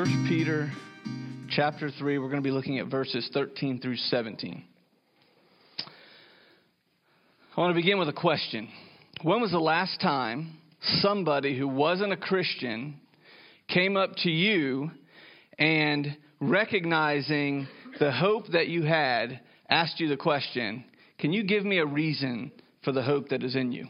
1 Peter chapter 3. We're going to be looking at verses 13 through 17. I want to begin with a question. When was the last time somebody who wasn't a Christian came up to you and, recognizing the hope that you had, asked you the question, can you give me a reason for the hope that is in you?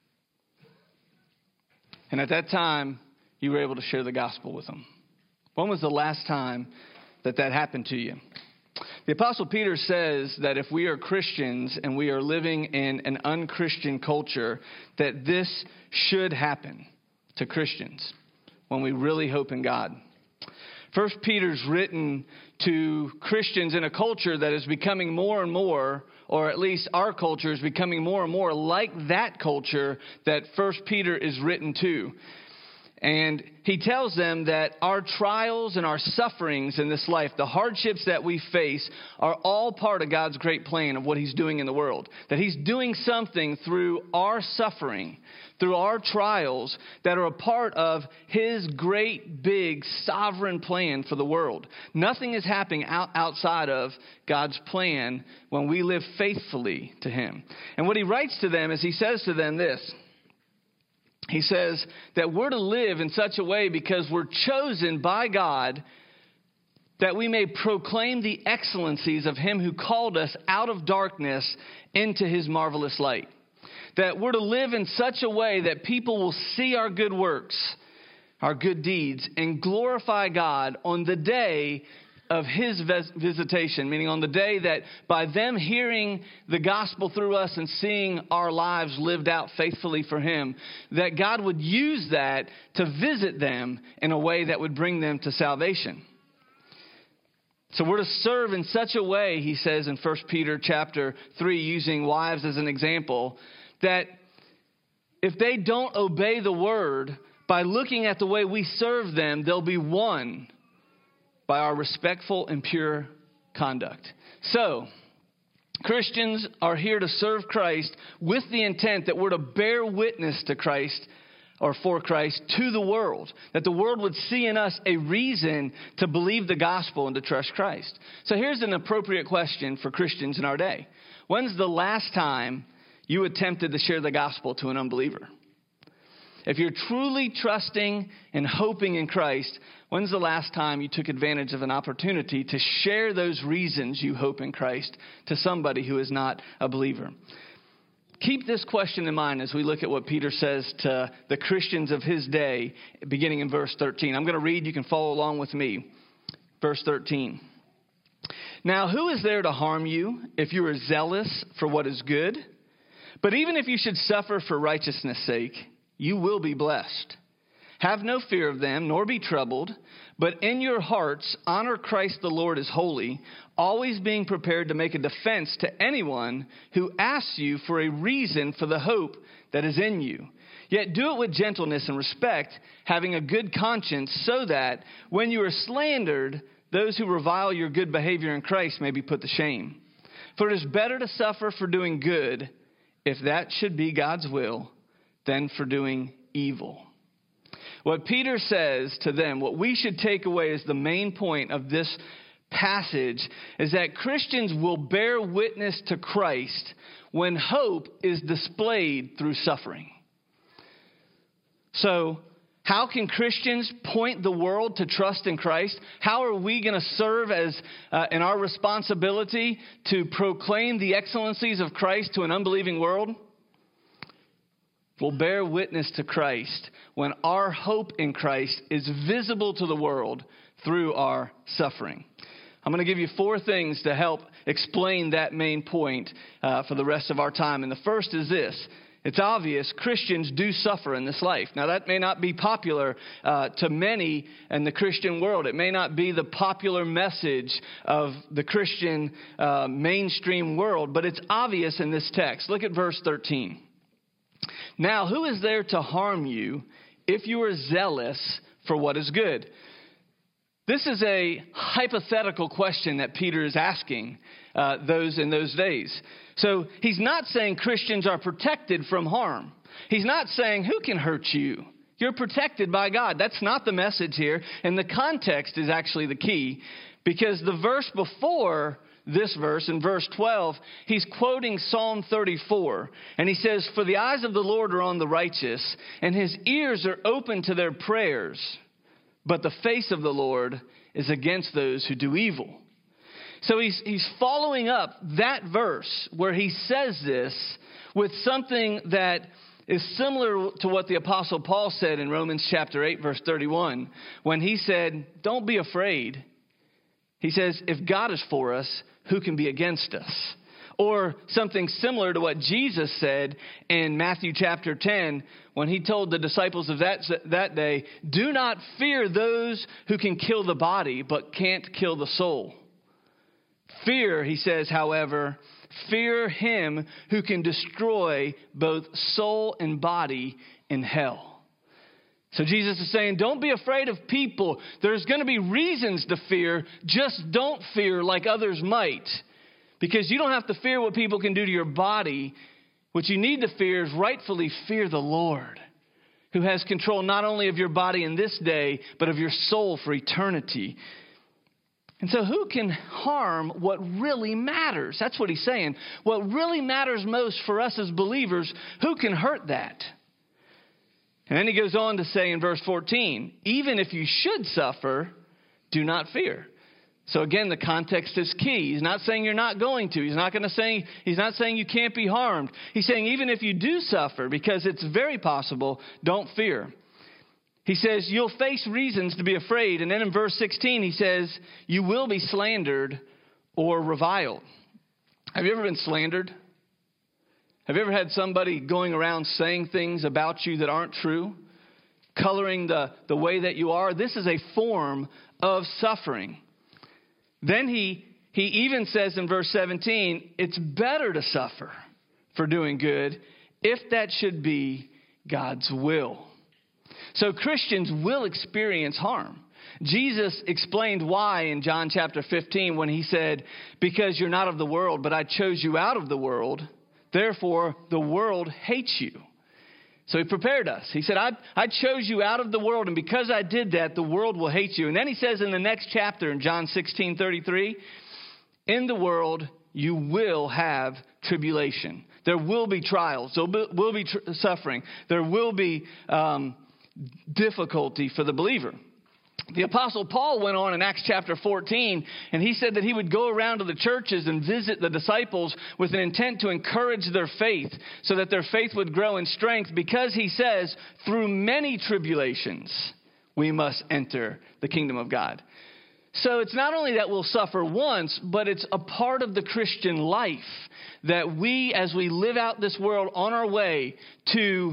And at that time, you were able to share the gospel with them. When was the last time that happened to you? The Apostle Peter says that if we are Christians and we are living in an unchristian culture, that this should happen to Christians when we really hope in God. First Peter's written to Christians in a culture that is becoming more and more, or at least our culture is becoming more and more like that culture that First Peter is written to. And he tells them that our trials and our sufferings in this life, the hardships that we face, are all part of God's great plan of what he's doing in the world. That he's doing something through our suffering, through our trials, that are a part of his great, big, sovereign plan for the world. Nothing is happening outside of God's plan when we live faithfully to him. And what he writes to them is he says to them this. He says that we're to live in such a way because we're chosen by God that we may proclaim the excellencies of him who called us out of darkness into his marvelous light. That we're to live in such a way that people will see our good works, our good deeds, and glorify God on the day of his visitation, meaning on the day that by them hearing the gospel through us and seeing our lives lived out faithfully for him, that God would use that to visit them in a way that would bring them to salvation. So we're to serve in such a way, he says in 1 Peter chapter 3, using wives as an example, that if they don't obey the word, by looking at the way we serve them, they'll be won by our respectful and pure conduct. So, Christians are here to serve Christ with the intent that we're to bear witness to Christ or for Christ to the world. That the world would see in us a reason to believe the gospel and to trust Christ. So here's an appropriate question for Christians in our day. When's the last time you attempted to share the gospel to an unbeliever? If you're truly trusting and hoping in Christ, when's the last time you took advantage of an opportunity to share those reasons you hope in Christ to somebody who is not a believer? Keep this question in mind as we look at what Peter says to the Christians of his day, beginning in verse 13. I'm going to read. You can follow along with me. Verse 13. Now, who is there to harm you if you are zealous for what is good? But even if you should suffer for righteousness' sake, you will be blessed. Have no fear of them, nor be troubled, but in your hearts honor Christ the Lord as holy, always being prepared to make a defense to anyone who asks you for a reason for the hope that is in you. Yet do it with gentleness and respect, having a good conscience, so that when you are slandered, those who revile your good behavior in Christ may be put to shame. For it is better to suffer for doing good, if that should be God's will, than for doing evil. What Peter says to them, what we should take away as the main point of this passage, is that Christians will bear witness to Christ when hope is displayed through suffering. So, how can Christians point the world to trust in Christ? How are we going to serve as in our responsibility to proclaim the excellencies of Christ to an unbelieving world? Will bear witness to Christ when our hope in Christ is visible to the world through our suffering. I'm going to give you 4 things to help explain that main point for the rest of our time. And the first is this. It's obvious Christians do suffer in this life. Now, that may not be popular to many in the Christian world. It may not be the popular message of the Christian mainstream world, but it's obvious in this text. Look at verse 13. Now, who is there to harm you if you are zealous for what is good? This is a hypothetical question that Peter is asking those in those days. So he's not saying Christians are protected from harm. He's not saying who can hurt you You're protected by God. That's not the message here. And the context is actually the key, because the verse before this verse, in verse 12, he's quoting Psalm 34. And he says, "For the eyes of the Lord are on the righteous, and his ears are open to their prayers. But the face of the Lord is against those who do evil." So he's following up that verse where he says this with something that is similar to what the Apostle Paul said in Romans chapter 8, verse 31, when he said, "Don't be afraid." He says, "If God is for us, who can be against us?" Or something similar to what Jesus said in Matthew chapter 10, when he told the disciples of that day, "Do not fear those who can kill the body, but can't kill the soul. Fear," he says, "however, fear him who can destroy both soul and body in hell." So Jesus is saying, don't be afraid of people. There's going to be reasons to fear. Just don't fear like others might. Because you don't have to fear what people can do to your body. What you need to fear is rightfully fear the Lord, who has control not only of your body in this day, but of your soul for eternity. And so who can harm what really matters? That's what he's saying. What really matters most for us as believers, who can hurt that? And then he goes on to say in verse 14, "Even if you should suffer, do not fear." So again, the context is key. He's not saying you're not going to. He's not saying you can't be harmed. He's saying even if you do suffer, because it's very possible, don't fear. He says you'll face reasons to be afraid. And then in verse 16, he says you will be slandered or reviled. Have you ever been slandered? Have you ever had somebody going around saying things about you that aren't true? Coloring the way that you are? This is a form of suffering. Then he even says in verse 17, it's better to suffer for doing good if that should be God's will. So Christians will experience harm. Jesus explained why in John chapter 15 when he said, "Because you're not of the world, but I chose you out of the world. Therefore, the world hates you." So he prepared us. He said, I chose you out of the world, and because I did that, the world will hate you. And then he says in the next chapter, in John 16:33, "In the world you will have tribulation." There will be trials. There will be suffering. There will be difficulty for the believer. The Apostle Paul went on in Acts chapter 14, and he said that he would go around to the churches and visit the disciples with an intent to encourage their faith so that their faith would grow in strength, because he says, through many tribulations, we must enter the kingdom of God. So it's not only that we'll suffer once, but it's a part of the Christian life that we, as we live out this world on our way to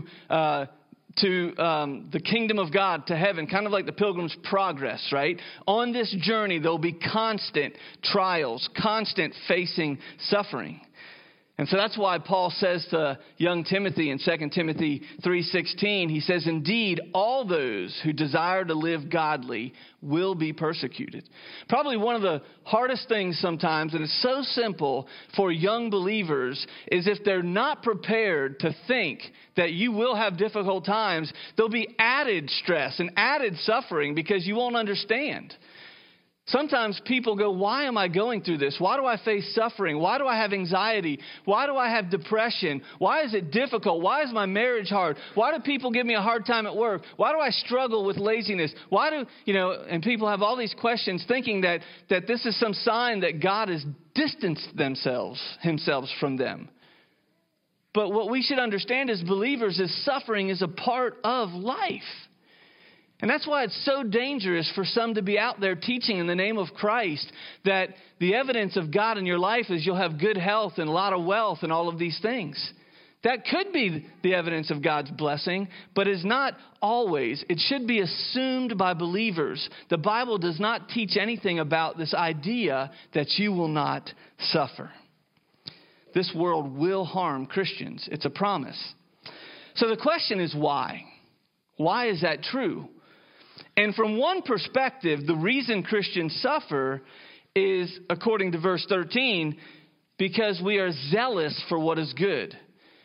the kingdom of God, to heaven, kind of like the Pilgrim's Progress, right? On this journey, there'll be constant trials, constant facing suffering. And so that's why Paul says to young Timothy in 2 Timothy 3:16, he says, "Indeed, all those who desire to live godly will be persecuted." Probably one of the hardest things sometimes, and it's so simple for young believers, is if they're not prepared to think that you will have difficult times, there'll be added stress and added suffering because you won't understand. Sometimes people go, why am I going through this? Why do I face suffering? Why do I have anxiety? Why do I have depression? Why is it difficult? Why is my marriage hard? Why do people give me a hard time at work? Why do I struggle with laziness? Why do, and people have all these questions thinking that this is some sign that God has distanced himself from them. But what we should understand as believers is suffering is a part of life. And that's why it's so dangerous for some to be out there teaching in the name of Christ that the evidence of God in your life is you'll have good health and a lot of wealth and all of these things. That could be the evidence of God's blessing, but is not always. It should be assumed by believers. The Bible does not teach anything about this idea that you will not suffer. This world will harm Christians. It's a promise. So the question is why? Why is that true? And from one perspective, the reason Christians suffer is, according to verse 13, because we are zealous for what is good.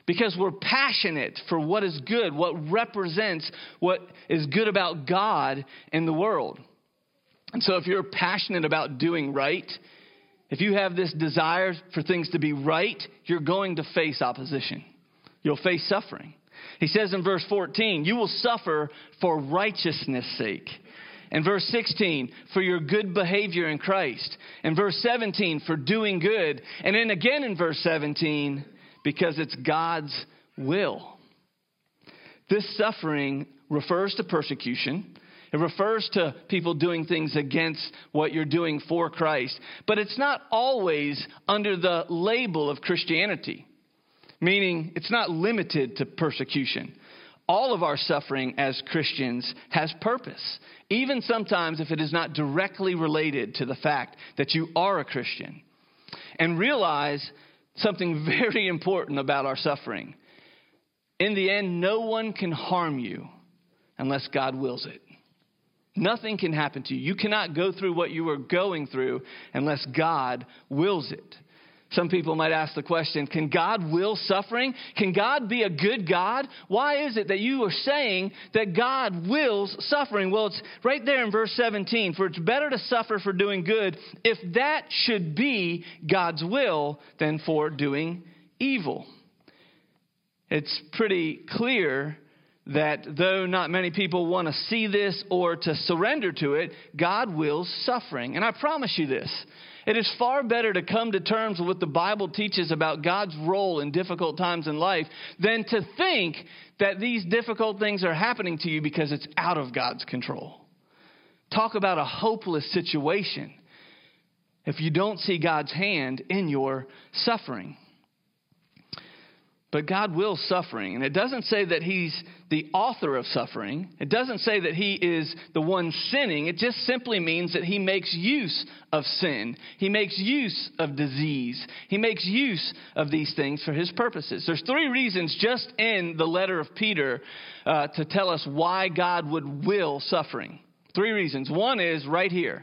because we're passionate for what is good, what represents what is good about God in the world. And so if you're passionate about doing right, if you have this desire for things to be right, you're going to face opposition. You'll face suffering. He says in verse 14, you will suffer for righteousness' sake. In verse 16, for your good behavior in Christ. In verse 17, for doing good. And then again in verse 17, because it's God's will. This suffering refers to persecution. It refers to people doing things against what you're doing for Christ. But it's not always under the label of Christianity, meaning it's not limited to persecution. All of our suffering as Christians has purpose, even sometimes if it is not directly related to the fact that you are a Christian. And realize something very important about our suffering. In the end, no one can harm you unless God wills it. Nothing can happen to you. You cannot go through what you are going through unless God wills it. Some people might ask the question, can God will suffering? Can God be a good God? Why is it that you are saying that God wills suffering? Well, it's right there in verse 17. For it's better to suffer for doing good, if that should be God's will, than for doing evil. It's pretty clear that though not many people want to see this or to surrender to it, God wills suffering. And I promise you this. It is far better to come to terms with what the Bible teaches about God's role in difficult times in life than to think that these difficult things are happening to you because it's out of God's control. Talk about a hopeless situation if you don't see God's hand in your suffering. But God wills suffering. And it doesn't say that he's the author of suffering. It doesn't say that he is the one sinning. It just simply means that he makes use of sin. He makes use of disease. He makes use of these things for his purposes. There's 3 reasons just in the letter of Peter to tell us why God would will suffering. 3 reasons. One is right here,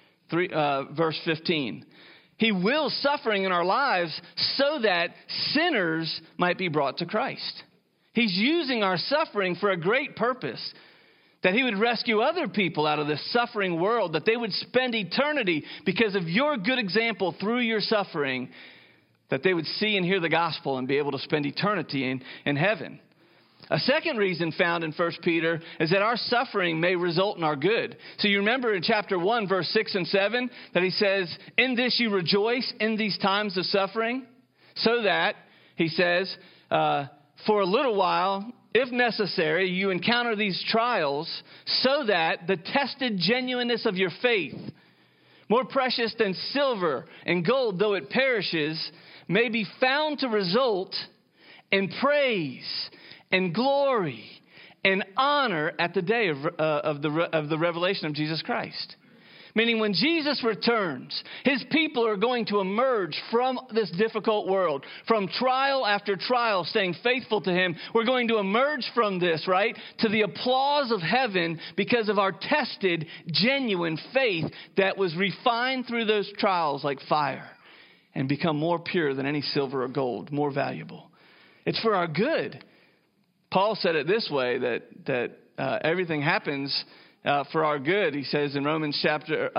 verse 15. He wills suffering in our lives so that sinners might be brought to Christ. He's using our suffering for a great purpose, that he would rescue other people out of this suffering world, that they would spend eternity because of your good example through your suffering, that they would see and hear the gospel and be able to spend eternity in heaven. A second reason found in 1 Peter is that our suffering may result in our good. So you remember in chapter 1, verse 6 and 7, that he says, in this you rejoice in these times of suffering, so that, he says, for a little while, if necessary, you encounter these trials, so that the tested genuineness of your faith, more precious than silver and gold, though it perishes, may be found to result in praise and glory and honor at the day of the revelation of Jesus Christ. Meaning when Jesus returns, his people are going to emerge from this difficult world, from trial after trial, staying faithful to him. We're going to emerge from this, right, to the applause of heaven because of our tested, genuine faith that was refined through those trials like fire and become more pure than any silver or gold, more valuable. It's for our good. Paul said it this way, that everything happens for our good. He says in Romans chapter,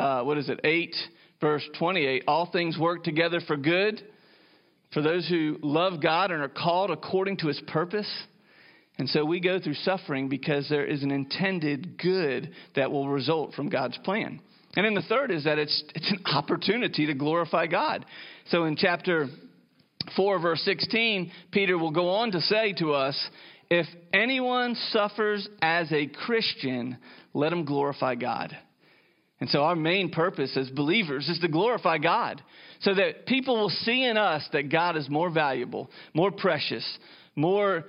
8, verse 28, all things work together for good for those who love God and are called according to his purpose. And so we go through suffering because there is an intended good that will result from God's plan. And then the third is that it's an opportunity to glorify God. So in chapter 4, verse 16, Peter will go on to say to us, if anyone suffers as a Christian, let him glorify God. And so our main purpose as believers is to glorify God so that people will see in us that God is more valuable, more precious, more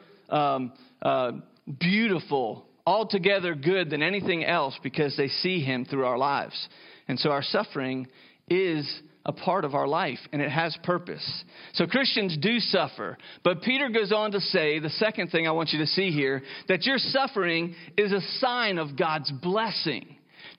beautiful, altogether good than anything else because they see him through our lives. And so our suffering is a part of our life, and it has purpose. So Christians do suffer. But Peter goes on to say, the second thing I want you to see here, that your suffering is a sign of God's blessing.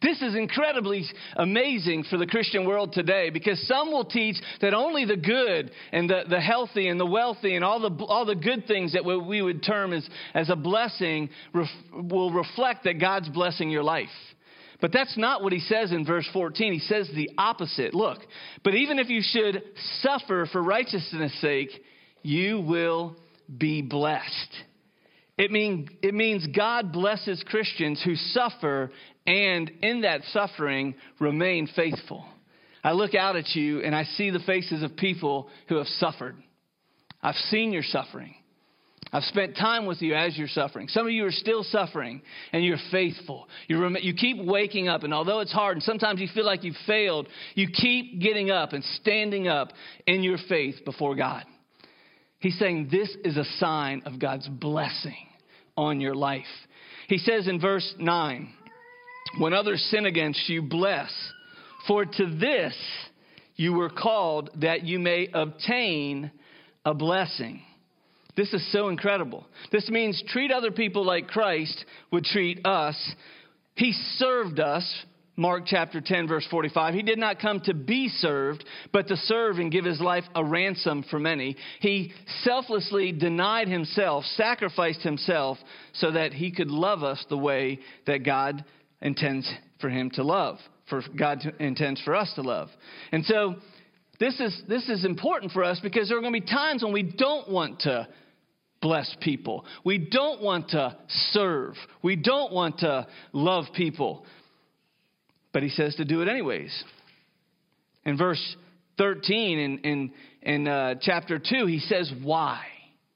This is incredibly amazing for the Christian world today, because some will teach that only the good and the healthy and the wealthy and all the good things that we would term as a blessing will reflect that God's blessing your life. But that's not what he says in verse 14. He says the opposite. Look, but even if you should suffer for righteousness' sake, you will be blessed. It means God blesses Christians who suffer and in that suffering remain faithful. I look out at you and I see the faces of people who have suffered. I've seen your suffering. I've spent time with you as you're suffering. Some of you are still suffering and you're faithful. You keep waking up, and although it's hard and sometimes you feel like you've failed, you keep getting up and standing up in your faith before God. He's saying this is a sign of God's blessing on your life. He says in verse 9, when others sin against you, bless. For to this you were called, that you may obtain a blessing. This is so incredible. This means treat other people like Christ would treat us. He served us. Mark chapter 10, verse 45. He did not come to be served, but to serve and give his life a ransom for many. He selflessly denied himself, sacrificed himself, so that he could love us the way that God intends for him to love, for God intends for us to love. And so this is important for us, because there are going to be times when we don't want to bless people. We don't want to serve. We don't want to love people. But he says to do it anyways. In verse 13 in chapter 2, he says why.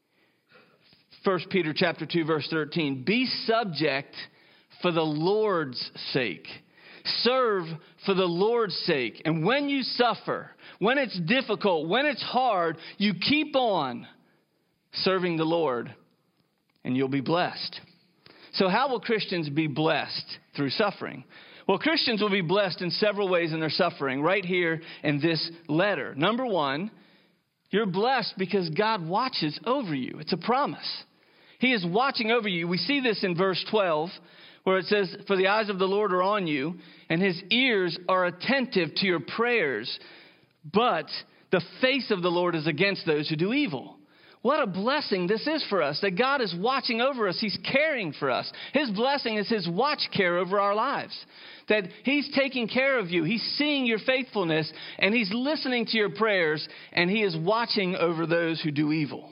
1 Peter chapter 2, verse 13. Be subject for the Lord's sake. Serve for the Lord's sake. And when you suffer, when it's difficult, when it's hard, you keep on serving the Lord and you'll be blessed. So how will Christians be blessed through suffering? Well, Christians will be blessed in several ways in their suffering right here in this letter. Number one, you're blessed because God watches over you. It's a promise. He is watching over you. We see this in verse 12, where it says, for the eyes of the Lord are on you, and his ears are attentive to your prayers. But the face of the Lord is against those who do evil. What a blessing this is for us, that God is watching over us. He's caring for us. His blessing is his watch care over our lives. That he's taking care of you. He's seeing your faithfulness, and he's listening to your prayers, and he is watching over those who do evil.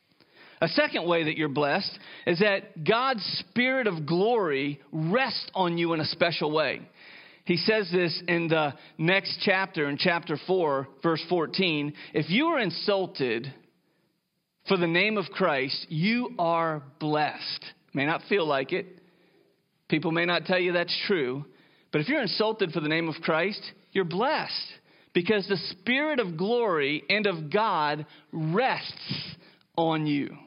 A second way that you're blessed is that God's Spirit of glory rests on you in a special way. He says this in the next chapter, in chapter 4, verse 14. If you are insulted for the name of Christ, you are blessed. May not feel like it. People may not tell you that's true. But if you're insulted for the name of Christ, you're blessed. Because the Spirit of glory and of God rests on you.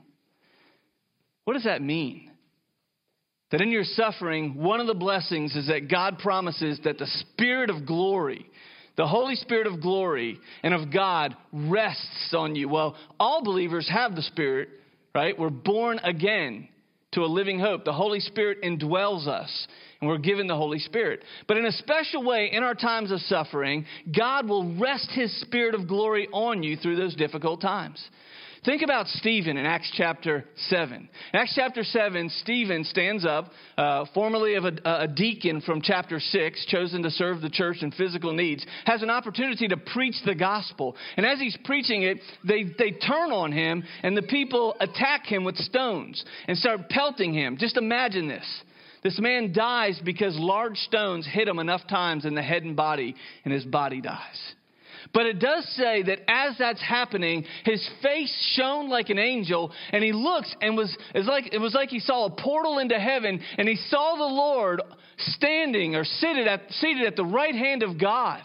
What does that mean? That in your suffering, one of the blessings is that God promises that the Spirit of glory, the Holy Spirit of glory and of God rests on you. Well, all believers have the Spirit, right? We're born again to a living hope. The Holy Spirit indwells us, and we're given the Holy Spirit. But in a special way, in our times of suffering, God will rest his Spirit of glory on you through those difficult times. Think about Stephen in Acts chapter 7. In Acts chapter 7, Stephen stands up, formerly of a deacon from chapter 6, chosen to serve the church in physical needs, has an opportunity to preach the gospel. And as he's preaching it, they turn on him, and the people attack him with stones and start pelting him. Just imagine this. This man dies because large stones hit him enough times in the head and body, and his body dies. But it does say that as that's happening, his face shone like an angel, and he looks and it was like he saw a portal into heaven, and he saw the Lord standing or seated at the right hand of God.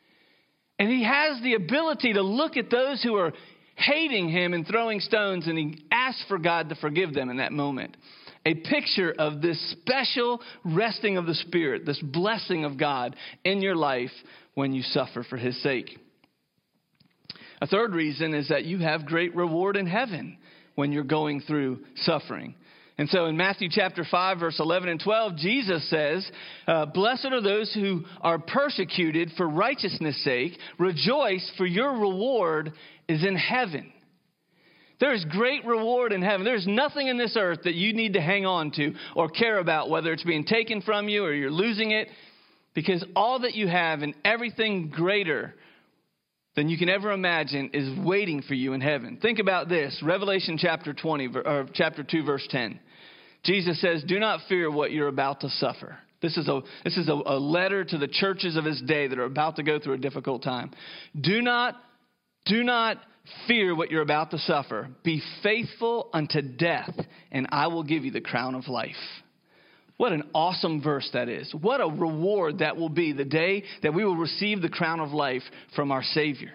And he has the ability to look at those who are hating him and throwing stones, and he asks for God to forgive them in that moment. A picture of this special resting of the Spirit, this blessing of God in your life when you suffer for his sake. A third reason is that you have great reward in heaven when you're going through suffering. And so in Matthew chapter 5, verse 11 and 12, Jesus says, blessed are those who are persecuted for righteousness' sake. Rejoice, for your reward is in heaven. There is great reward in heaven. There's nothing in this earth that you need to hang on to or care about, whether it's being taken from you or you're losing it, because all that you have and everything greater than you can ever imagine is waiting for you in heaven. Think about this. Revelation chapter 2, verse 10. Jesus says, do not fear what you're about to suffer. This is a letter to the churches of his day that are about to go through a difficult time. Do not fear what you're about to suffer. Be faithful unto death, and I will give you the crown of life. What an awesome verse that is. What a reward that will be the day that we will receive the crown of life from our Savior.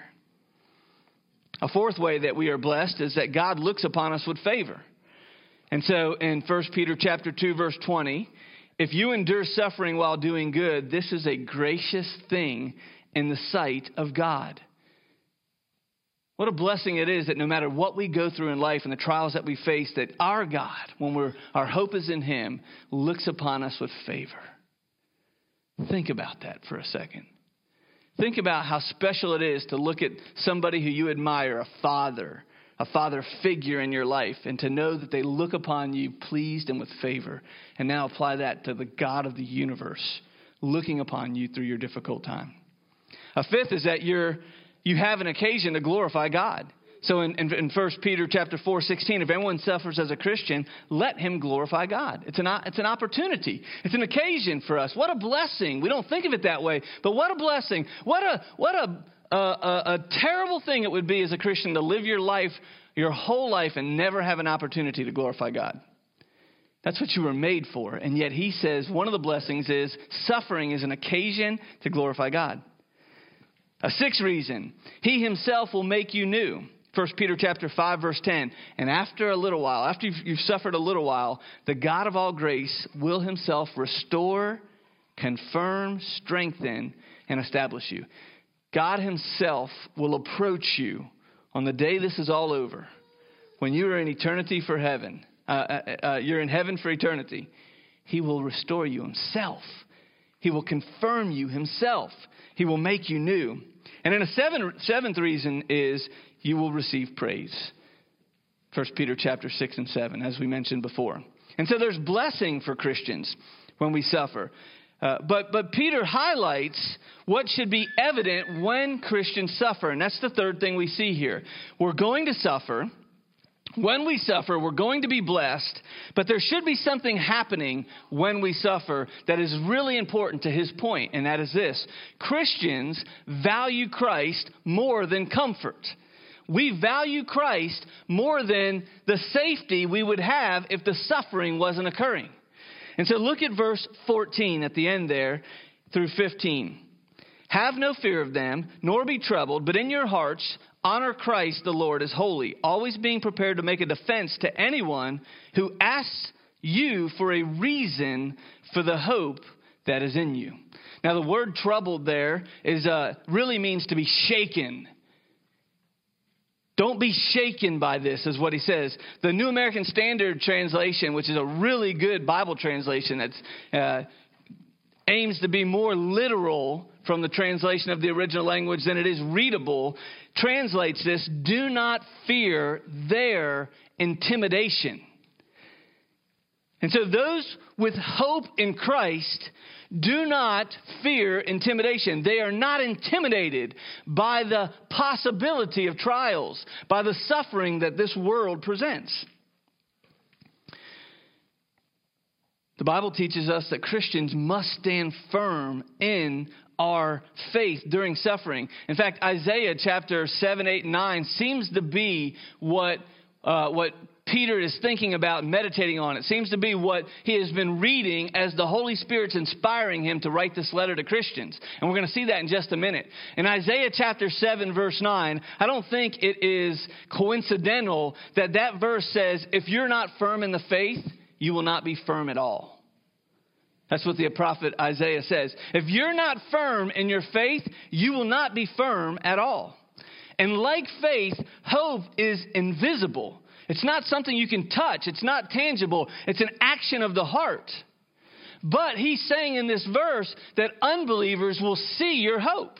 A fourth way that we are blessed is that God looks upon us with favor. And so in 1 Peter chapter 2, verse 20, if you endure suffering while doing good, this is a gracious thing in the sight of God. What a blessing it is that no matter what we go through in life and the trials that we face, that our God, when our hope is in him, looks upon us with favor. Think about that for a second. Think about how special it is to look at somebody who you admire, a father figure in your life, and to know that they look upon you pleased and with favor. And now apply that to the God of the universe looking upon you through your difficult time. A fifth is that you have an occasion to glorify God. So in 1 Peter chapter 4:16, if anyone suffers as a Christian, let him glorify God. It's an opportunity. It's an occasion for us. What a blessing. We don't think of it that way, but what a blessing. What a terrible thing it would be as a Christian to live your whole life and never have an opportunity to glorify God. That's what you were made for. And yet he says one of the blessings is suffering is an occasion to glorify God. A sixth reason, he himself will make you new. 1 Peter chapter 5, verse 10. And after a little while, after you've suffered a little while, the God of all grace will himself restore, confirm, strengthen, and establish you. God himself will approach you on the day this is all over. When you are in eternity for heaven, you're in heaven for eternity. He will restore you himself. He will confirm you himself. He will make you new. And then a seventh reason is you will receive praise. 1 Peter chapter 6 and 7, as we mentioned before. And so there's blessing for Christians when we suffer. But Peter highlights what should be evident when Christians suffer. And that's the third thing we see here. We're going to suffer. When we suffer, we're going to be blessed, but there should be something happening when we suffer that is really important to his point, and that is this. Christians value Christ more than comfort. We value Christ more than the safety we would have if the suffering wasn't occurring. And so look at verse 14 at the end there through 15. Have no fear of them, nor be troubled, but in your hearts honor Christ the Lord as holy, always being prepared to make a defense to anyone who asks you for a reason for the hope that is in you. Now the word troubled there is really means to be shaken. Don't be shaken by this, is what he says. The New American Standard Translation, which is a really good Bible translation that's aims to be more literal from the translation of the original language than it is readable, translates this, do not fear their intimidation. And so those with hope in Christ do not fear intimidation. They are not intimidated by the possibility of trials, by the suffering that this world presents. The Bible teaches us that Christians must stand firm in our faith during suffering. In fact, Isaiah chapter 7, 8, and 9 seems to be what Peter is thinking about, meditating on. It seems to be what he has been reading as the Holy Spirit's inspiring him to write this letter to Christians. And we're going to see that in just a minute. In Isaiah chapter 7, verse 9, I don't think it is coincidental that that verse says, if you're not firm in the faith, you will not be firm at all. That's what the prophet Isaiah says. If you're not firm in your faith, you will not be firm at all. And like faith, hope is invisible. It's not something you can touch. It's not tangible. It's an action of the heart. But he's saying in this verse that unbelievers will see your hope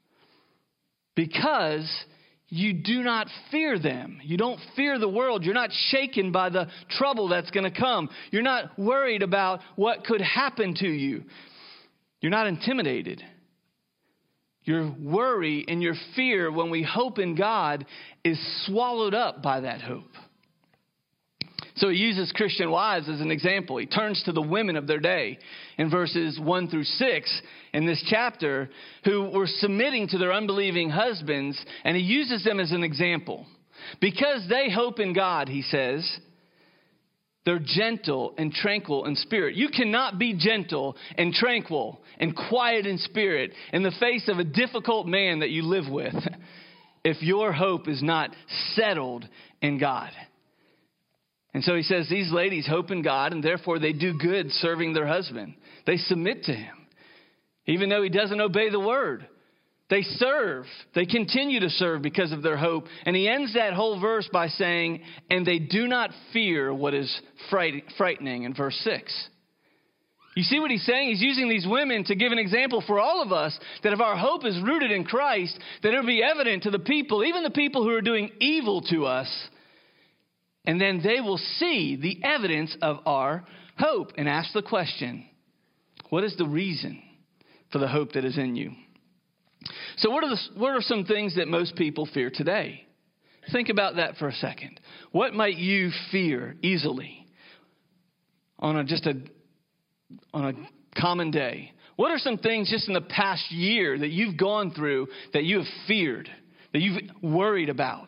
because you do not fear them. You don't fear the world. You're not shaken by the trouble that's going to come. You're not worried about what could happen to you. You're not intimidated. Your worry and your fear when we hope in God is swallowed up by that hope. So he uses Christian wives as an example. He turns to the women of their day in verses 1 through 6 in this chapter who were submitting to their unbelieving husbands, and he uses them as an example. Because they hope in God, he says, they're gentle and tranquil in spirit. You cannot be gentle and tranquil and quiet in spirit in the face of a difficult man that you live with if your hope is not settled in God. And so he says these ladies hope in God, and therefore they do good serving their husband. They submit to him. Even though he doesn't obey the word, they serve. They continue to serve because of their hope. And he ends that whole verse by saying, and they do not fear what is frightening in verse 6. You see what he's saying? He's using these women to give an example for all of us that if our hope is rooted in Christ, that it'll be evident to the people, even the people who are doing evil to us. And then they will see the evidence of our hope and ask the question, what is the reason for the hope that is in you? So what are some things that most people fear today? Think about that for a second. What might you fear easily on a common day? What are some things just in the past year that you've gone through that you have feared, that you've worried about?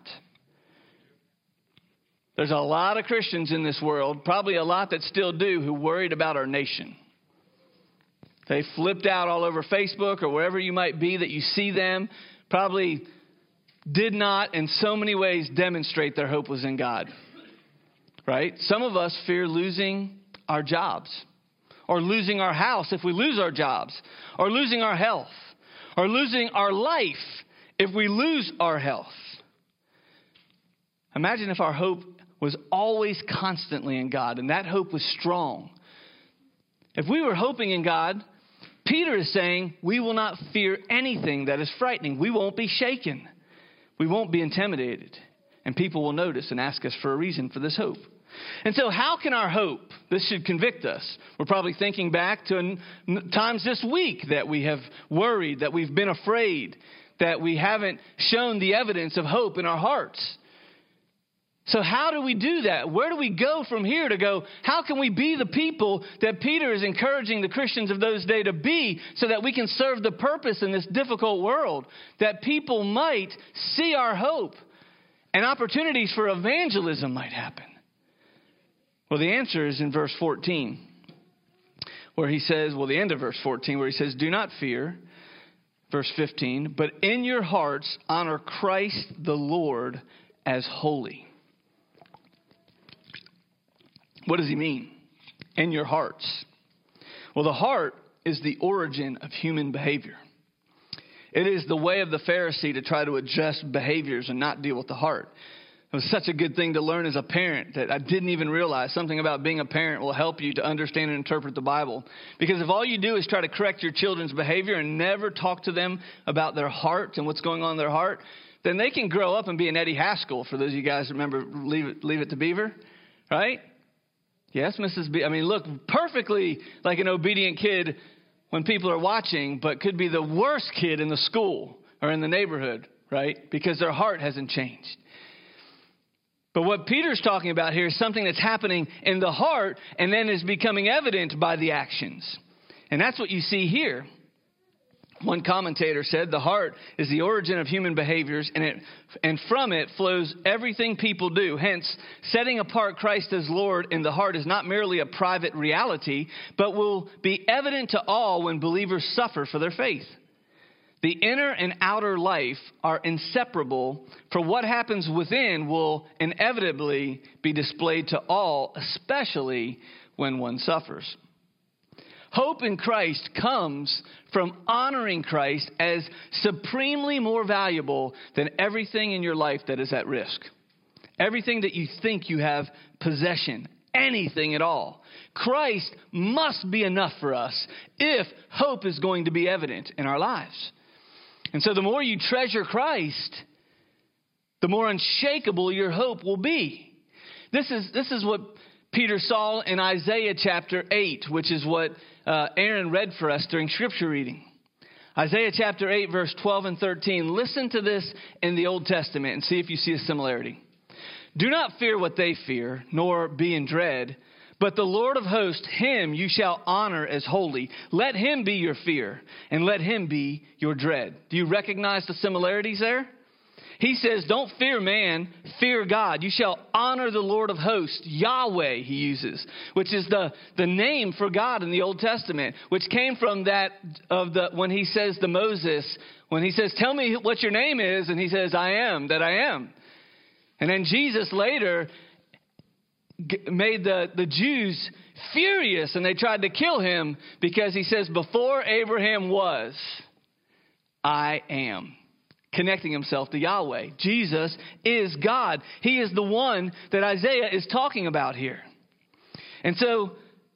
There's a lot of Christians in this world, probably a lot that still do, who worried about our nation. They flipped out all over Facebook or wherever you might be that you see them, probably did not in so many ways demonstrate their hope was in God. Right? Some of us fear losing our jobs or losing our house if we lose our jobs or losing our health or losing our life if we lose our health. Imagine if our hope was always constantly in God and that hope was strong. If we were hoping in God, Peter is saying we will not fear anything that is frightening. We won't be shaken. We won't be intimidated. And people will notice and ask us for a reason for this hope. And so how can our hope, this should convict us. We're probably thinking back to times this week that we have worried, that we've been afraid, that we haven't shown the evidence of hope in our hearts. So how do we do that? Where do we go from here to go, how can we be the people that Peter is encouraging the Christians of those days to be so that we can serve the purpose in this difficult world, that people might see our hope and opportunities for evangelism might happen? Well, the answer is in verse 14, where he says, the end of verse 14, where he says, do not fear. Verse 15, but in your hearts honor Christ the Lord as holy. What does he mean? In your hearts. Well, the heart is the origin of human behavior. It is the way of the Pharisee to try to adjust behaviors and not deal with the heart. It was such a good thing to learn as a parent that I didn't even realize. Something about being a parent will help you to understand and interpret the Bible. Because if all you do is try to correct your children's behavior and never talk to them about their heart and what's going on in their heart, then they can grow up and be an Eddie Haskell. For those of you guys who remember Leave It to Beaver, right? Yes, Mrs. B. I mean, look perfectly like an obedient kid when people are watching, but could be the worst kid in the school or in the neighborhood, right? Because their heart hasn't changed. But what Peter's talking about here is something that's happening in the heart and then is becoming evident by the actions. And that's what you see here. One commentator said the heart is the origin of human behaviors, and from it flows everything people do. Hence, setting apart Christ as Lord in the heart is not merely a private reality, but will be evident to all when believers suffer for their faith. The inner and outer life are inseparable, for what happens within will inevitably be displayed to all, especially when one suffers. Hope in Christ comes from honoring Christ as supremely more valuable than everything in your life that is at risk. Everything that you think you have possession, anything at all. Christ must be enough for us if hope is going to be evident in our lives. And so the more you treasure Christ, the more unshakable your hope will be. This is what Peter saw in Isaiah chapter 8, which is what Aaron read for us during scripture reading. Isaiah chapter 8, verse 12 and 13. Listen to this in the Old Testament and see if you see a similarity. Do not fear what they fear, nor be in dread. But the Lord of hosts, him you shall honor as holy. Let him be your fear, and let him be your dread. Do you recognize the similarities there? He says, don't fear man, fear God. You shall honor the Lord of hosts, Yahweh he uses, which is the name for God in the Old Testament, which came from that of the when he says to Moses, when he says, tell me what your name is, and he says, I am that I am. And then Jesus later made the Jews furious, and they tried to kill him because he says, before Abraham was, I am. Connecting himself to Yahweh. Jesus is God. He is the one that Isaiah is talking about here. And so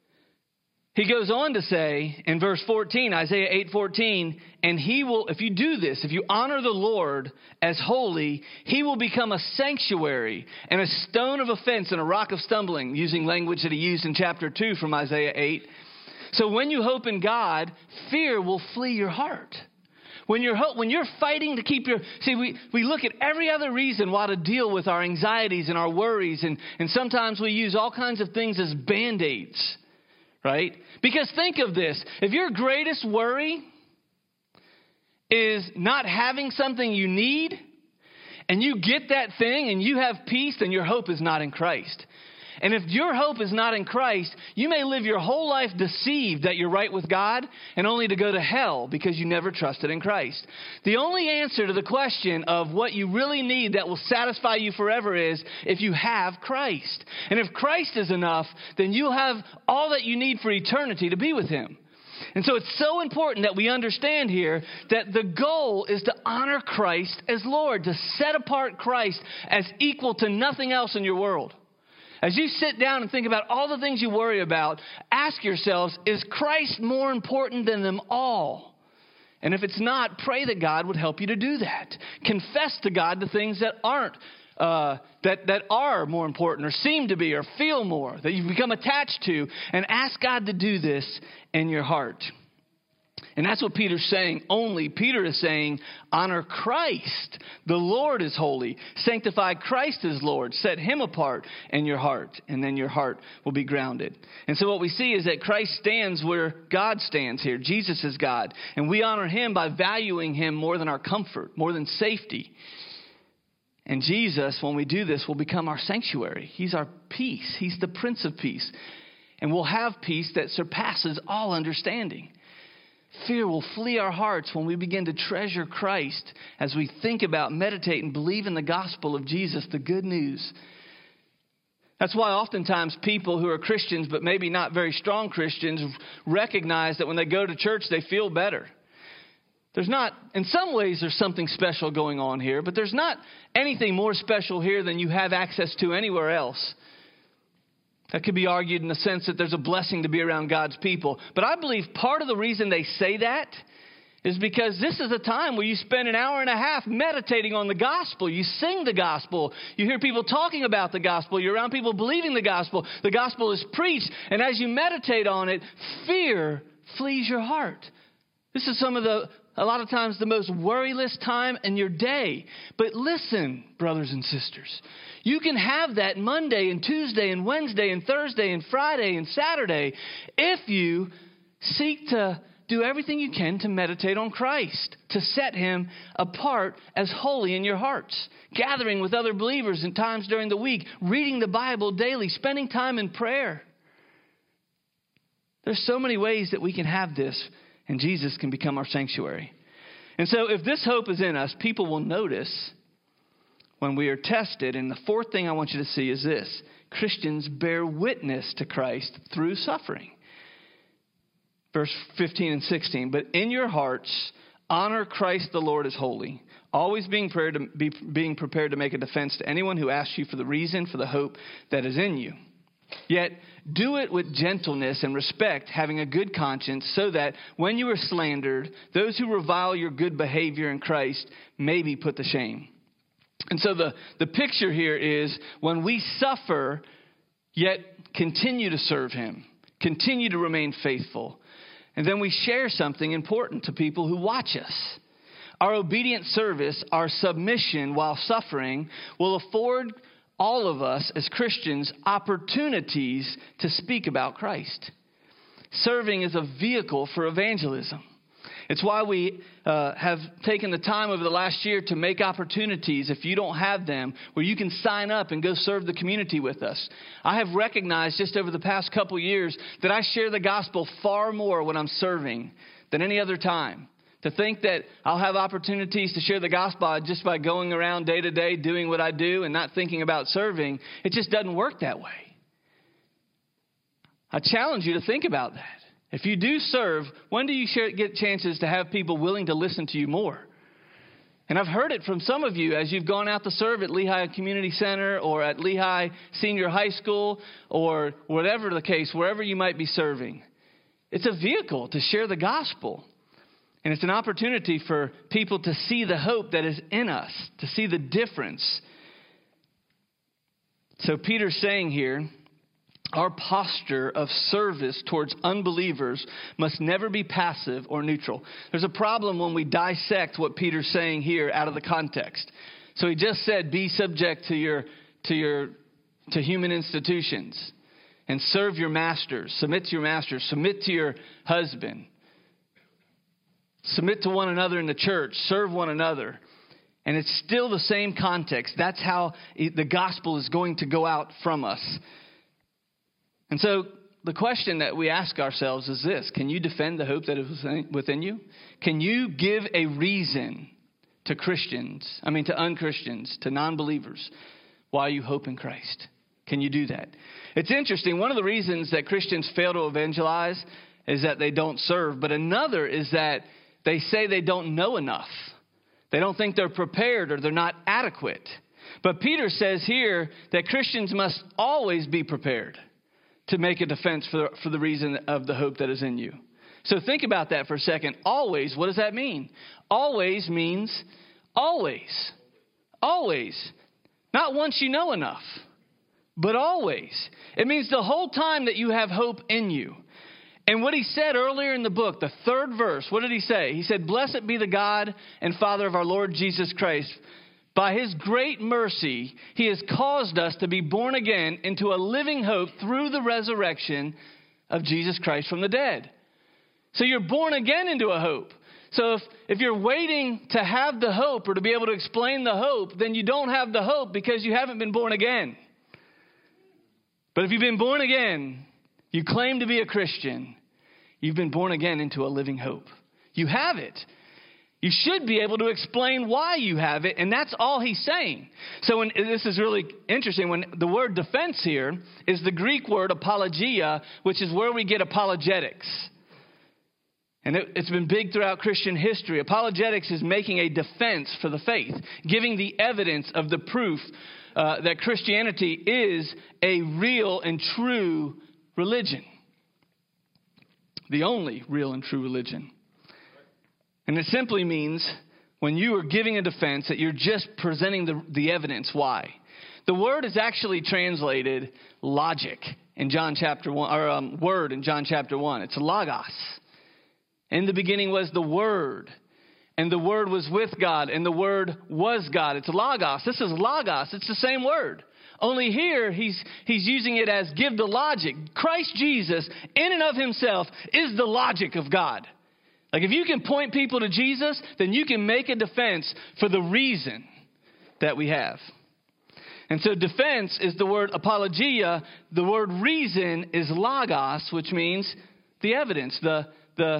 he goes on to say in verse 14, Isaiah 8:14, and he will, if you do this, if you honor the Lord as holy, he will become a sanctuary and a stone of offense and a rock of stumbling, using language that he used in chapter 2 from Isaiah 8. So when you hope in God, fear will flee your heart. When you're fighting to keep your... See, we look at every other reason why to deal with our anxieties and our worries. And sometimes we use all kinds of things as Band-Aids, right? Because think of this. If your greatest worry is not having something you need, and you get that thing and you have peace, then your hope is not in Christ. And if your hope is not in Christ, you may live your whole life deceived that you're right with God and only to go to hell because you never trusted in Christ. The only answer to the question of what you really need that will satisfy you forever is if you have Christ. And if Christ is enough, then you'll have all that you need for eternity to be with him. And so it's so important that we understand here that the goal is to honor Christ as Lord, to set apart Christ as equal to nothing else in your world. As you sit down and think about all the things you worry about, ask yourselves, is Christ more important than them all? And if it's not, pray that God would help you to do that. Confess to God the things that aren't, that are more important or seem to be or feel more, that you've become attached to, and ask God to do this in your heart. And that's what Peter's saying. Only Peter is saying, honor Christ. The Lord is holy. Sanctify Christ as Lord. Set him apart in your heart. And then your heart will be grounded. And so what we see is that Christ stands where God stands here. Jesus is God. And we honor him by valuing him more than our comfort, more than safety. And Jesus, when we do this, will become our sanctuary. He's our peace. He's the Prince of Peace. And we'll have peace that surpasses all understanding. Fear will flee our hearts when we begin to treasure Christ as we think about, meditate, and believe in the gospel of Jesus, the good news. That's why oftentimes people who are Christians, but maybe not very strong Christians, recognize that when they go to church, they feel better. There's not, in some ways, there's something special going on here, but there's not anything more special here than you have access to anywhere else. That could be argued in the sense that there's a blessing to be around God's people. But I believe part of the reason they say that is because this is a time where you spend an hour and a half meditating on the gospel. You sing the gospel. You hear people talking about the gospel. You're around people believing the gospel. The gospel is preached. And as you meditate on it, fear flees your heart. This is a lot of times the most worryless time in your day. But listen, brothers and sisters, you can have that Monday and Tuesday and Wednesday and Thursday and Friday and Saturday if you seek to do everything you can to meditate on Christ, to set him apart as holy in your hearts, gathering with other believers in times during the week, reading the Bible daily, spending time in prayer. There's so many ways that we can have this, and Jesus can become our sanctuary. And so if this hope is in us, people will notice when we are tested. And the fourth thing I want you to see is this: Christians bear witness to Christ through suffering. verse 15 and 16. But in your hearts, honor Christ the Lord as holy, always being prepared to make a defense to anyone who asks you for the reason for the hope that is in you. Yet do it with gentleness and respect, having a good conscience, so that when you are slandered, those who revile your good behavior in Christ may be put to shame. And so the picture here is when we suffer, yet continue to serve him, continue to remain faithful, and then we share something important to people who watch us. Our obedient service, our submission while suffering, will afford all of us as Christians opportunities to speak about Christ. Serving is a vehicle for evangelism. It's why we have taken the time over the last year to make opportunities, if you don't have them, where you can sign up and go serve the community with us. I have recognized just over the past couple years that I share the gospel far more when I'm serving than any other time. To think that I'll have opportunities to share the gospel just by going around day to day doing what I do and not thinking about serving, it just doesn't work that way. I challenge you to think about that. If you do serve, when do you get chances to have people willing to listen to you more? And I've heard it from some of you as you've gone out to serve at Lehigh Community Center or at Lehigh Senior High School or whatever the case, wherever you might be serving. It's a vehicle to share the gospel. And it's an opportunity for people to see the hope that is in us, to see the difference. So Peter's saying here, our posture of service towards unbelievers must never be passive or neutral. There's a problem when we dissect what Peter's saying here out of the context. So he just said, be subject to human institutions and serve your masters, submit to your masters, submit to your husband. Submit to one another in the church. Serve one another. And it's still the same context. That's how the gospel is going to go out from us. And so the question that we ask ourselves is this. Can you defend the hope that is within you? Can you give a reason to unchristians, to non-believers, why you hope in Christ? Can you do that? It's interesting. One of the reasons that Christians fail to evangelize is that they don't serve. But another is that they say they don't know enough. They don't think they're prepared or they're not adequate. But Peter says here that Christians must always be prepared to make a defense for the reason of the hope that is in you. So think about that for a second. Always, what does that mean? Always means always. Always. Not once you know enough, but always. It means the whole time that you have hope in you. And what he said earlier in the book, the third verse, what did he say? He said, blessed be the God and Father of our Lord Jesus Christ. By his great mercy, he has caused us to be born again into a living hope through the resurrection of Jesus Christ from the dead. So you're born again into a hope. So if you're waiting to have the hope or to be able to explain the hope, then you don't have the hope because you haven't been born again. But if you've been born again, you claim to be a Christian, you've been born again into a living hope. You have it. You should be able to explain why you have it, and that's all he's saying. So this is really interesting. When the word defense here is the Greek word apologia, which is where we get apologetics. And it's been big throughout Christian history. Apologetics is making a defense for the faith, giving the evidence of the proof that Christianity is a real and true religion. The only real and true religion. And it simply means when you are giving a defense that you're just presenting the evidence why. The word is actually translated logic in John chapter 1, or word in John chapter 1. It's logos. In the beginning was the Word, and the Word was with God, and the Word was God. It's logos. This is logos. It's the same word. Only here, he's using it as give the logic. Christ Jesus, in and of himself, is the logic of God. Like if you can point people to Jesus, then you can make a defense for the reason that we have. And so defense is the word apologia. The word reason is logos, which means the evidence, the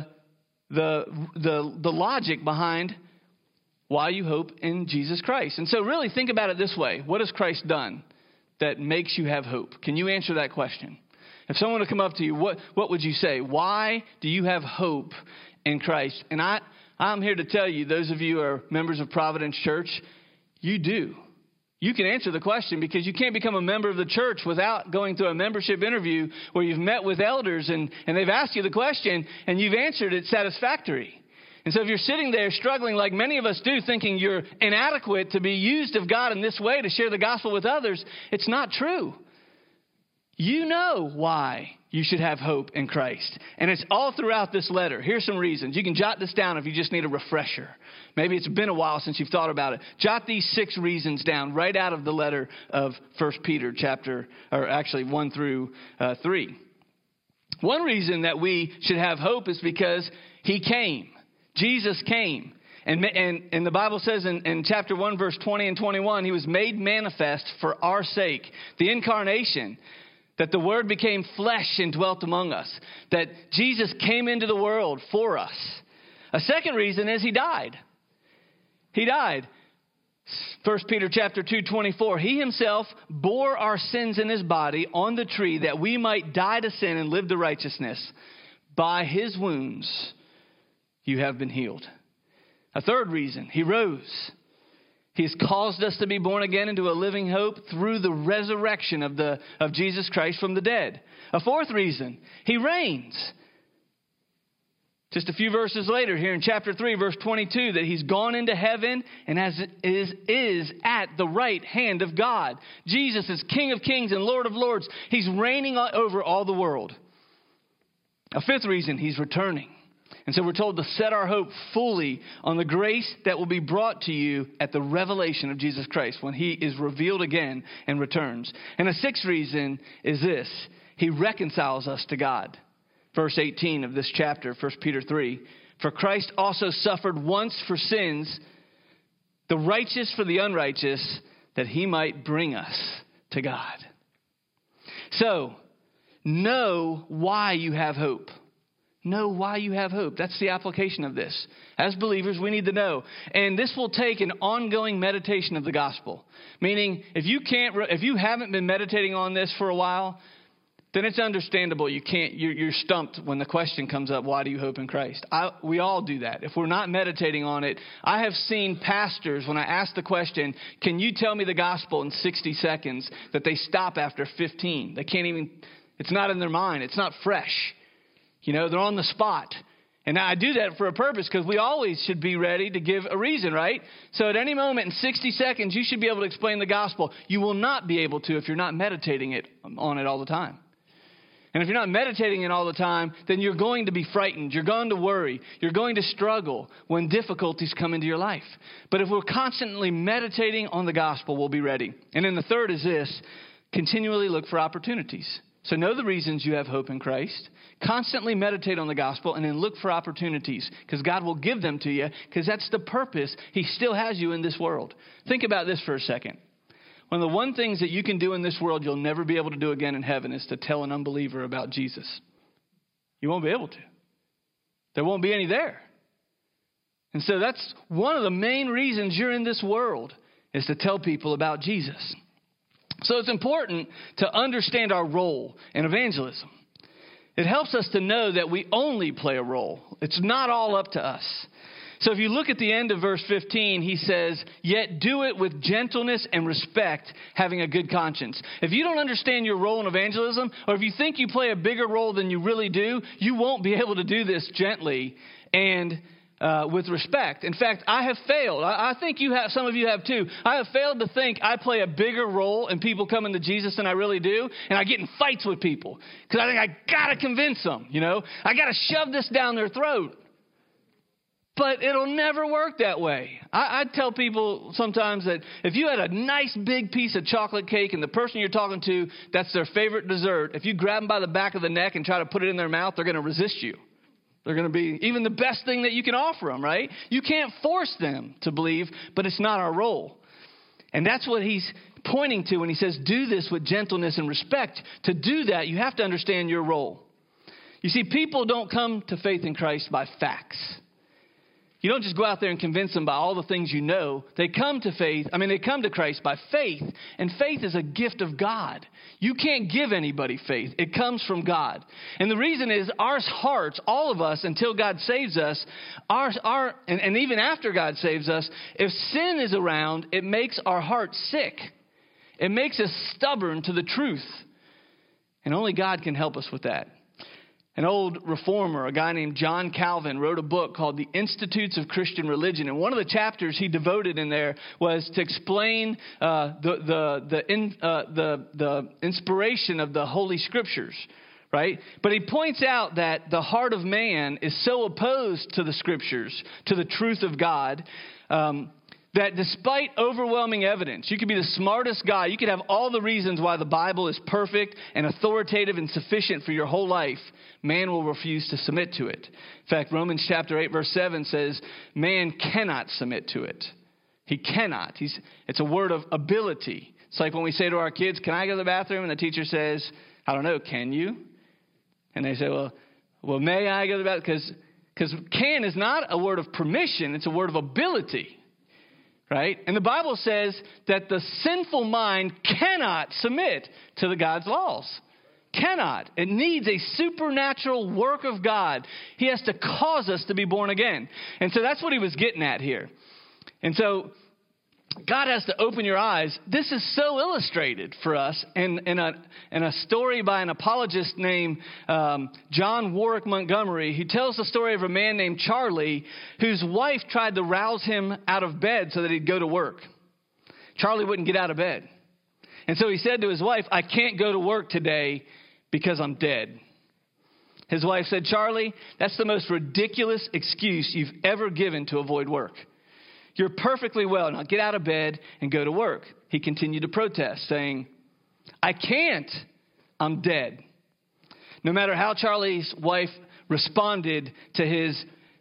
logic behind why you hope in Jesus Christ. And so really think about it this way. What has Christ done that makes you have hope? Can you answer that question? If someone would come up to you, what would you say? Why do you have hope in Christ? And I'm here to tell you, those of you who are members of Providence Church, you do. You can answer the question because you can't become a member of the church without going through a membership interview where you've met with elders and they've asked you the question and you've answered it satisfactory. And so if you're sitting there struggling like many of us do, thinking you're inadequate to be used of God in this way to share the gospel with others, it's not true. You know why you should have hope in Christ. And it's all throughout this letter. Here's some reasons. You can jot this down if you just need a refresher. Maybe it's been a while since you've thought about it. Jot these 6 reasons down right out of the letter of 1 Peter 1 through 3. One reason that we should have hope is because he came. Jesus came. And the Bible says in chapter 1, verse 20 and 21, he was made manifest for our sake. The incarnation, that the Word became flesh and dwelt among us. That Jesus came into the world for us. A second reason is he died. He died. 1 Peter chapter 2:24. He himself bore our sins in his body on the tree that we might die to sin and live to righteousness. By his wounds you have been healed. A third reason, he rose. He has caused us to be born again into a living hope through the resurrection of Jesus Christ from the dead. A fourth reason, he reigns. Just a few verses later here in chapter 3, verse 22, that he's gone into heaven and is at the right hand of God. Jesus is King of kings and Lord of lords. He's reigning over all the world. A fifth reason, he's returning. And so we're told to set our hope fully on the grace that will be brought to you at the revelation of Jesus Christ when he is revealed again and returns. And a sixth reason is this: he reconciles us to God. Verse 18 of this chapter, 1 Peter 3. For Christ also suffered once for sins, the righteous for the unrighteous, that he might bring us to God. So, know why you have hope. Know why you have hope. That's the application of this. As believers, we need to know. And this will take an ongoing meditation of the gospel. Meaning, if you haven't been meditating on this for a while, then it's understandable you're stumped when the question comes up, why do you hope in Christ? We all do that. If we're not meditating on it, I have seen pastors, when I ask the question, can you tell me the gospel in 60 seconds, that they stop after 15. They can't even, it's not in their mind. It's not fresh. They're on the spot. And I do that for a purpose because we always should be ready to give a reason, right? So at any moment in 60 seconds, you should be able to explain the gospel. You will not be able to if you're not meditating on it all the time. And if you're not meditating it all the time, then you're going to be frightened. You're going to worry. You're going to struggle when difficulties come into your life. But if we're constantly meditating on the gospel, we'll be ready. And then the third is this: continually look for opportunities. So know the reasons you have hope in Christ. Constantly meditate on the gospel and then look for opportunities because God will give them to you because that's the purpose. He still has you in this world. Think about this for a second. One of the one things that you can do in this world you'll never be able to do again in heaven is to tell an unbeliever about Jesus. You won't be able to. There won't be any there. And so that's one of the main reasons you're in this world, is to tell people about Jesus. So it's important to understand our role in evangelism. It helps us to know that we only play a role. It's not all up to us. So if you look at the end of verse 15, he says, yet do it with gentleness and respect, having a good conscience. If you don't understand your role in evangelism, or if you think you play a bigger role than you really do, you won't be able to do this gently and with respect. In fact, I have failed. I think some of you have too. I have failed to think I play a bigger role in people coming to Jesus than I really do. And I get in fights with people because I think I got to convince them, I got to shove this down their throat. But it'll never work that way. I tell people sometimes that if you had a nice big piece of chocolate cake and the person you're talking to, that's their favorite dessert, if you grab them by the back of the neck and try to put it in their mouth, they're going to resist you. They're going to be even the best thing that you can offer them, right? You can't force them to believe, but it's not our role. And that's what he's pointing to when he says, do this with gentleness and respect. To do that, you have to understand your role. You see, people don't come to faith in Christ by facts. You don't just go out there and convince them by all the things you know. They come to they come to Christ by faith, and faith is a gift of God. You can't give anybody faith. It comes from God. And the reason is our hearts, all of us, until God saves us, and even after God saves us, if sin is around, it makes our hearts sick. It makes us stubborn to the truth. And only God can help us with that. An old reformer, a guy named John Calvin, wrote a book called The Institutes of Christian Religion. And one of the chapters he devoted in there was to explain the inspiration of the Holy Scriptures, right? But he points out that the heart of man is so opposed to the Scriptures, to the truth of God, that despite overwhelming evidence, you could be the smartest guy, you could have all the reasons why the Bible is perfect and authoritative and sufficient for your whole life, man will refuse to submit to it. In fact, Romans chapter 8, verse 7 says, man cannot submit to it. He cannot. It's a word of ability. It's like when we say to our kids, can I go to the bathroom? And the teacher says, I don't know, can you? And they say, well, may I go to the bathroom? Because can is not a word of permission, it's a word of ability. Right? And the Bible says that the sinful mind cannot submit to the God's laws. Cannot. It needs a supernatural work of God. He has to cause us to be born again. And so that's what he was getting at here. And so God has to open your eyes. This is so illustrated for us in a story by an apologist named John Warwick Montgomery. He tells the story of a man named Charlie whose wife tried to rouse him out of bed so that he'd go to work. Charlie wouldn't get out of bed. And so he said to his wife, I can't go to work today because I'm dead. His wife said, Charlie, that's the most ridiculous excuse you've ever given to avoid work. You're perfectly well. Now get out of bed and go to work. He continued to protest, saying, I can't. I'm dead. No matter how Charlie's wife responded to his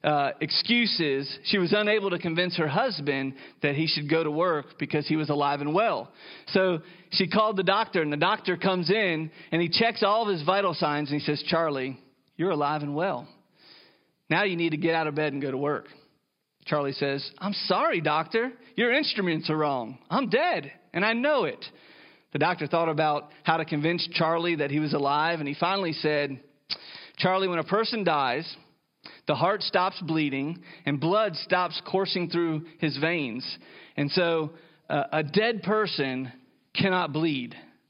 excuses, she was unable to convince her husband that he should go to work because he was alive and well. So she called the doctor, and the doctor comes in, and he checks all of his vital signs, and he says, Charlie, you're alive and well. Now you need to get out of bed and go to work. Charlie says, I'm sorry, doctor. Your instruments are wrong. I'm dead, and I know it. The doctor thought about how to convince Charlie that he was alive, and he finally said, Charlie, when a person dies, the heart stops bleeding, and blood stops coursing through his veins. And so a dead person cannot bleed.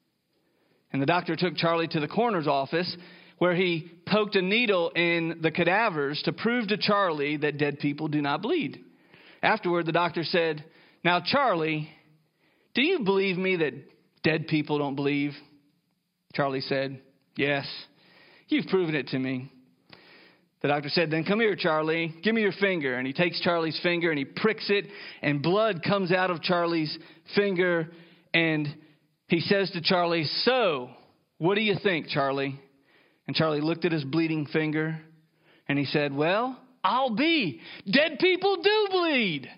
And the doctor took Charlie to the coroner's office, where he poked a needle in the cadavers to prove to Charlie that dead people do not bleed. Afterward, the doctor said, now, Charlie, do you believe me that dead people don't believe? Charlie said, yes, you've proven it to me. The doctor said, then come here, Charlie, give me your finger. And he takes Charlie's finger and he pricks it, and blood comes out of Charlie's finger. And he says to Charlie, so what do you think, Charlie? And Charlie looked at his bleeding finger and he said, well, I'll be. Dead people do bleed.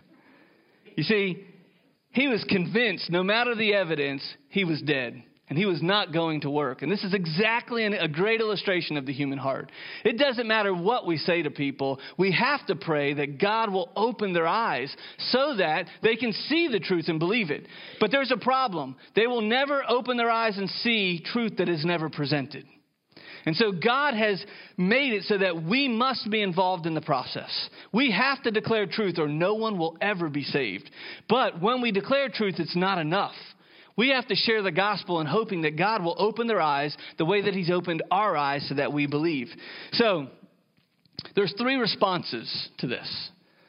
You see, he was convinced, no matter the evidence, he was dead. And he was not going to work. And this is exactly a great illustration of the human heart. It doesn't matter what we say to people. We have to pray that God will open their eyes so that they can see the truth and believe it. But there's a problem. They will never open their eyes and see truth that is never presented. And so God has made it so that we must be involved in the process. We have to declare truth or no one will ever be saved. But when we declare truth, it's not enough. We have to share the gospel in hoping that God will open their eyes the way that he's opened our eyes so that we believe. So there's three responses to this.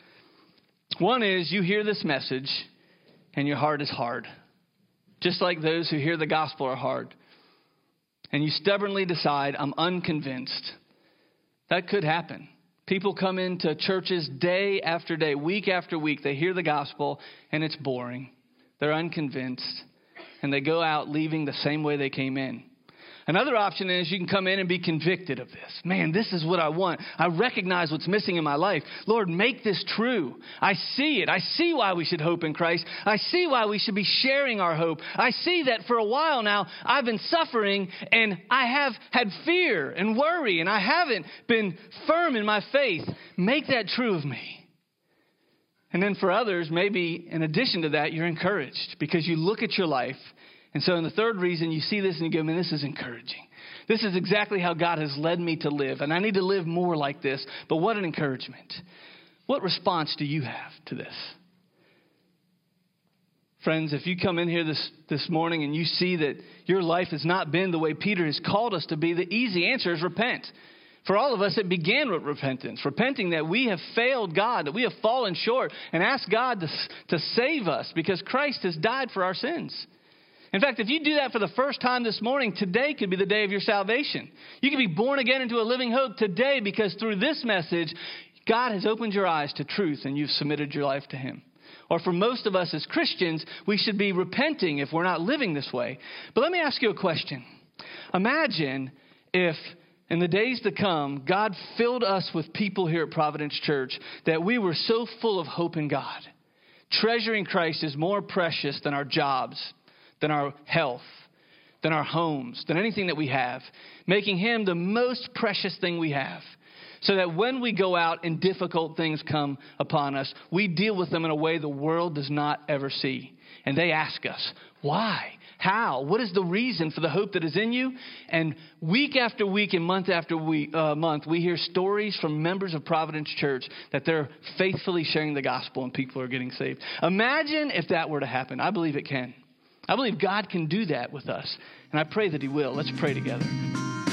One is you hear this message and your heart is hard. Just like those who hear the gospel are hard. And you stubbornly decide, I'm unconvinced. That could happen. People come into churches day after day, week after week. They hear the gospel and it's boring. They're unconvinced. And they go out leaving the same way they came in. Another option is you can come in and be convicted of this. Man, this is what I want. I recognize what's missing in my life. Lord, make this true. I see it. I see why we should hope in Christ. I see why we should be sharing our hope. I see that for a while now I've been suffering and I have had fear and worry and I haven't been firm in my faith. Make that true of me. And then for others, maybe in addition to that, you're encouraged because you look at your life. And so in the third reason, you see this and you go, man, this is encouraging. This is exactly how God has led me to live. And I need to live more like this. But what an encouragement. What response do you have to this? Friends, if you come in here this morning and you see that your life has not been the way Peter has called us to be, the easy answer is repent. For all of us, it began with repentance. Repenting that we have failed God, that we have fallen short, and ask God to save us because Christ has died for our sins. In fact, if you do that for the first time this morning, today could be the day of your salvation. You can be born again into a living hope today because through this message, God has opened your eyes to truth and you've submitted your life to Him. Or for most of us as Christians, we should be repenting if we're not living this way. But let me ask you a question. Imagine if in the days to come, God filled us with people here at Providence Church that we were so full of hope in God. Treasuring Christ is more precious than our jobs, than our health, than our homes, than anything that we have. Making Him the most precious thing we have. So that when we go out and difficult things come upon us, we deal with them in a way the world does not ever see. And they ask us, why? How? What is the reason for the hope that is in you? And week after week and month after month, we hear stories from members of Providence Church that they're faithfully sharing the gospel and people are getting saved. Imagine if that were to happen. I believe it can. I believe God can do that with us. And I pray that He will. Let's pray together.